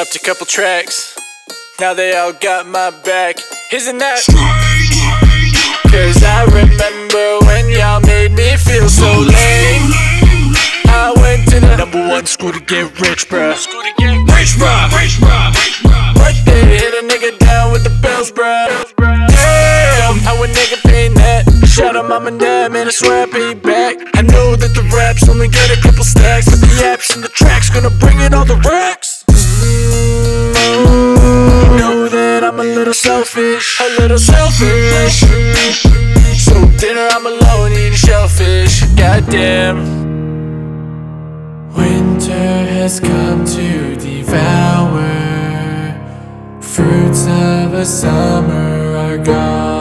dropped a couple tracks. Now they all got my back. Isn't that? Cause I remember when y'all made me feel so lame. I went to the #1 school to get rich, bruh. Rich, bruh. But they hit a nigga down with the bells, bruh. Damn, how a nigga paying that? Shout out mom and dad, man, I swear I pay back. I know that the raps only get a couple stacks, but the apps and the tracks gonna bring in all the racks. You know that I'm a little selfish, So dinner I'm alone eating shellfish. Goddamn. Winter has come to devour. Fruits of a summer are gone.